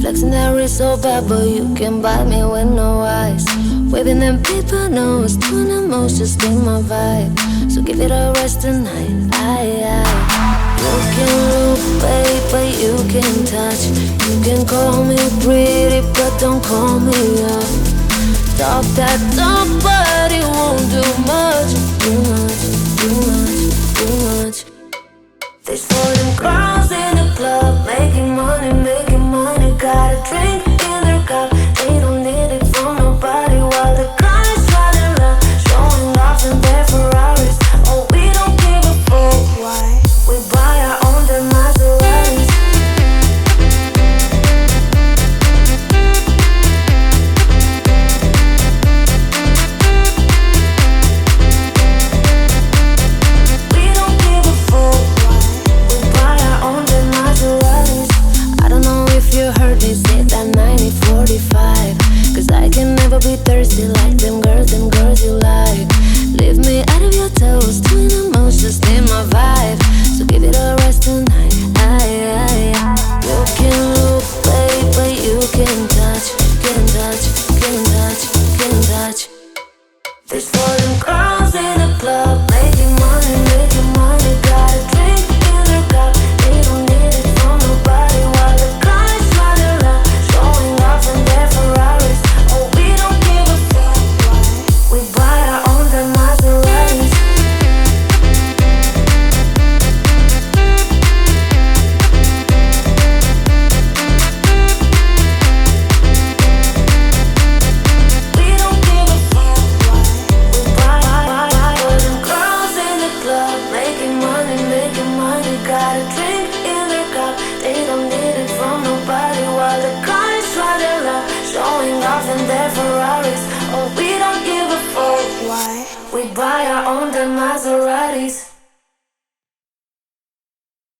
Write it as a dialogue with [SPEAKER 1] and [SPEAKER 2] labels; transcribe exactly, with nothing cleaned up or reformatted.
[SPEAKER 1] Flexing that wrist so bad, but you can buy me with no eyes. Waving them paper notes, doing the most, just in my vibe. So give it a rest tonight. Aye, aye. You can look, babe, but you can touch. You can call me pretty, but don't call me up. Talk that talk, but it won't do much. Too much, too much, too much. There's for them girls in the club, making money, making money. Got a drink in their cup, they don't need it from nobody. While the guys try their luck, showing off in their Ferraris. Oh, we don't give a fuck. Why? We buy our own damn Maseratis. We don't give a fuck. We buy our own damn Maseratis. I don't know if you heard me say that ninety forty-five, cause I can never be thirsty like them girls, them girls you like. Leave me out of your toes, doing the most, just in my vibe. So give it a rest tonight. Aye, aye, aye. You can look, babe, but you can touch. Can touch, can touch, can touch. There's for them girls in the club, making money, making money. Got a drink in their cup, they don't need it from nobody. While the guys try their luck, showing off in their Ferraris. Oh, we don't give a fuck. We buy our own damn Maseratis. We don't give a fuck. We buy, buy, buy, buy for them girls in the club, making money, making money. Got a drink in their cup, they don't need it from nobody. While the guys try their luck, showing off in their Ferraris. Oh, we don't give a fuck. Why? We buy our own damn Maseratis.